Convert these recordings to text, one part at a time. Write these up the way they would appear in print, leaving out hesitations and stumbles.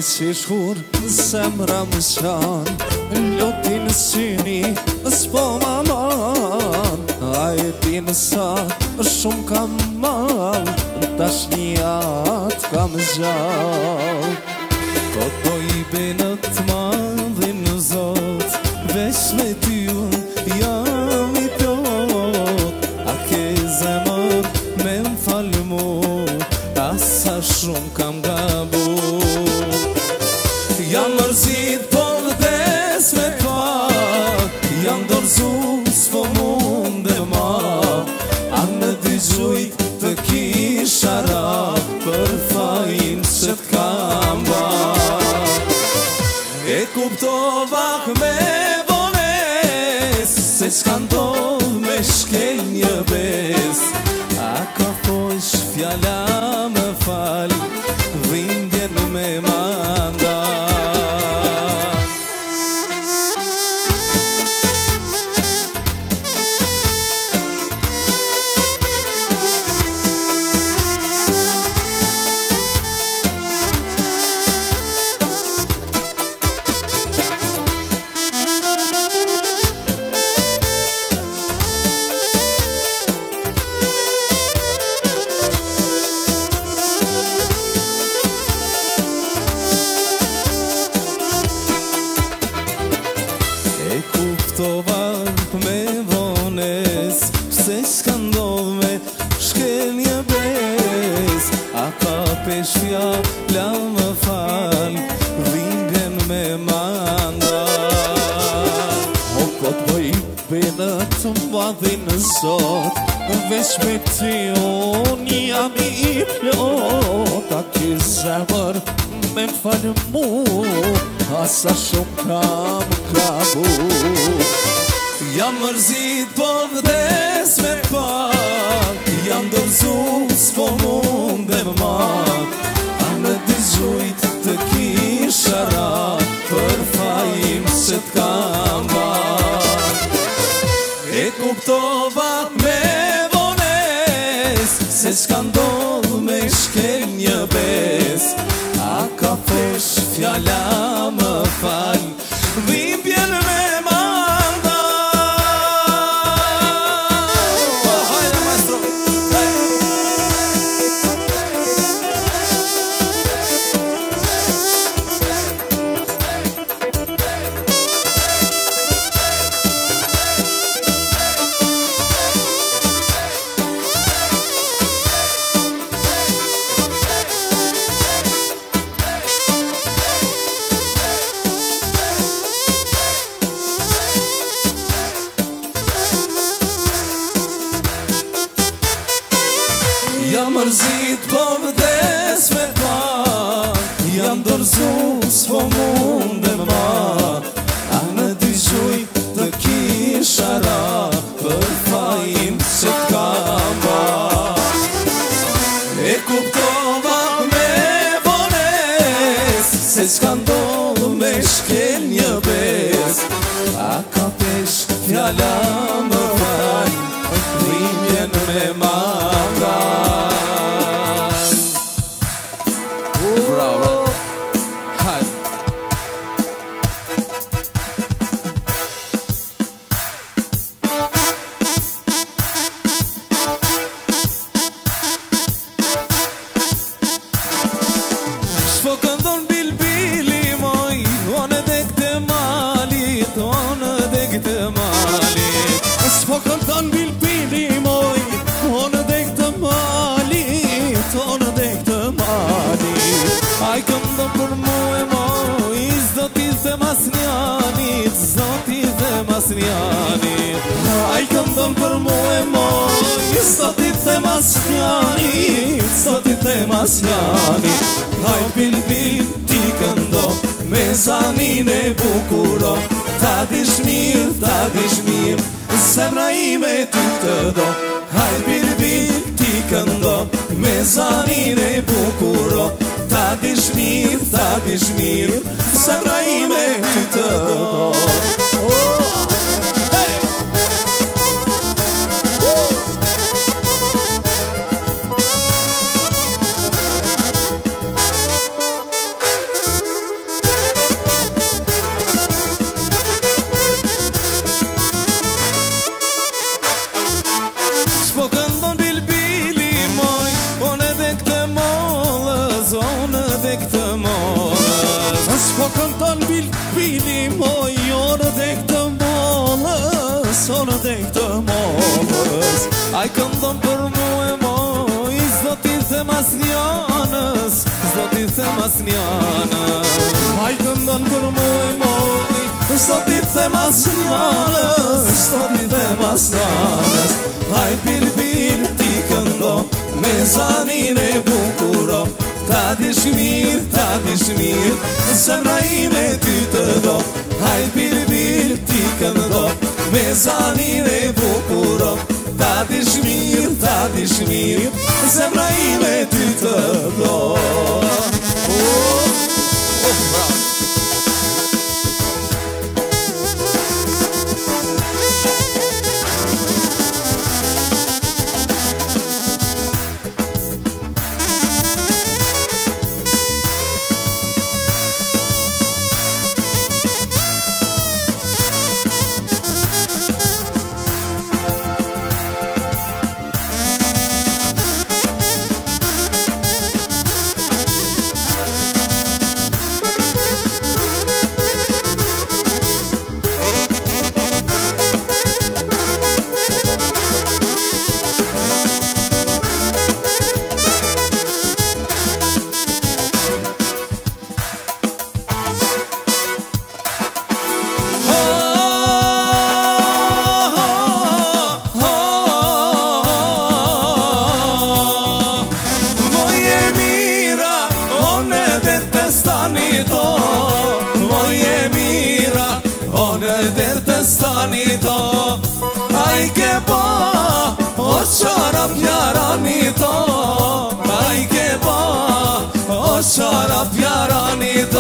si shkur zemra më qanë Lotin syni s'po ma man A e din sa shumë kam mal Tashnijat kam gjall Koto i benët madhin zot Vesh me ty unë jam i plot A ke zemër me m'fal mu Asa shumë kam gabu Jam mërzit po vdes me pak Jam dorzu s'po munde ma A me dëgjujt të kisha rak Për fajin që t'kam bak E kuptova me vones Se s'ka ndodh me shkel një bes A ka fojsh fjala më fal Dhimbjen me manda me vones Pse s'ka ndodh me shkel një bes A ka pesh fjalla më fal Dhimbjen me manda O kot po i benët madhin zot Vesh me ty unë jam i plot A ki zemër me m'fal mu Asa shumë kam gabu Jam mërzit po vdes me pak Jam dorzu s'po munde ma A me dëgjujt të kisha rak Për fajim që t'kam bak E kuptova me vones Se s'ka ndodh me shkel një bes A ka fesh fjala më fal Dhimbjen me manda Hajde maestro Jam mërzit po vdes me pak Jam dorzu s'po munde ma A me dëgjuj të kisha rak Për fajin që t'kam bak E kuptova me vones Se s'ka ndodh me shkel një bes A ka pesh fjala më fal Dhimbjen me manda Bravo Hajde Shpo këndon bilbili moj One dek të malit One dek të malit S'po këndon bilbili moj One dek të malit One dek të malit Ai këndon për mu e moj Zoti them asnjanit Zoti them asnjanit Ai këndon për mu e moj Zoti them asnjanit Zoti them asnjanit Haj bilbil ti këndo Me zanin e bukuro Ta dish mirë Zemra ime ty të do Haj bilbil ti këndo Me zanin e bukuro Ta dish mirë Zemra ime ty të do këndon bilbili moj, one dhe këtë mollës, one dhe këtë mollës. S'po këndon bilbili moj, one dhe këtë mollës, one dhe këtë mollës. Ai këndon për mua moj, s'do t'i them asnjanës, s'do t'i them asnjanës. Ai këndon për mua moj, s'do t'i them asnjanës, s'do t'i them asnjanës. Ai bilbil ti këndo, me zanin e bukuro, ta dish mirë, zemra ime ty të do. Ai bilbil ti këndo, me zanin e bukuro, ta dish mirë, zemra ime ty të do. Ai ke ba, o qarap jarani to. Ai ke ba, o qarap jarani to.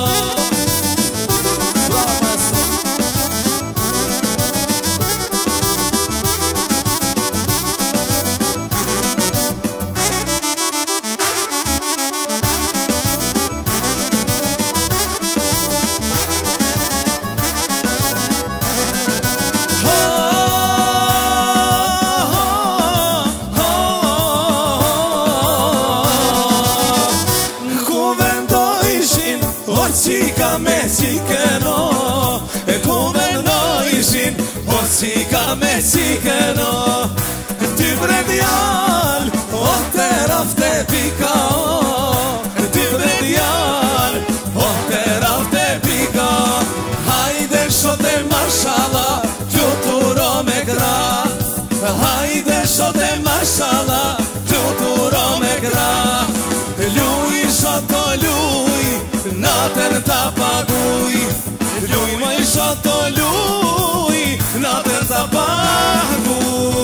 Qika me qikeno, e ku vendojshin, o qika me qikeno. Ty bre djal, o të rafte pika o. Ty bre djal, o të rafte pika. Hajde shote mashala, gjuturo me gra. Hajde shote mashala, gjuturo me gra. Luj shoto luj, natën ta paguj. Luj ma i shoto luj, natën ta paguj.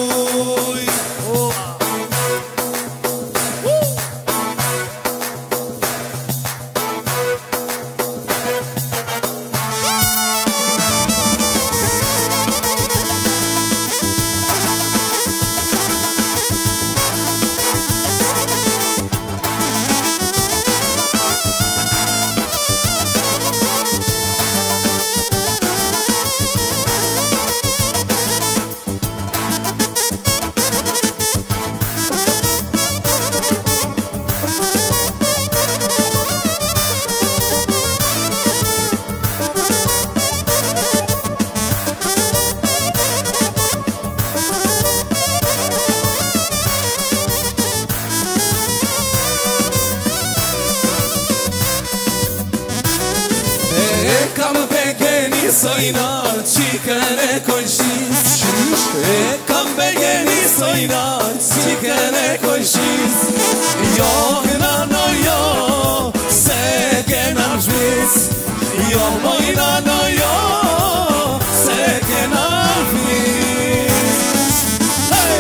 Kam begeni sojnar, qikën e kojshis. E kam begeni sojnar, qikën e kojshis. Jo këna no jo, se kena në zhvis. Jo mojna no jo, se kena në zhvis. Hey!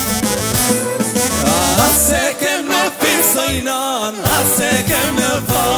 Ase kem në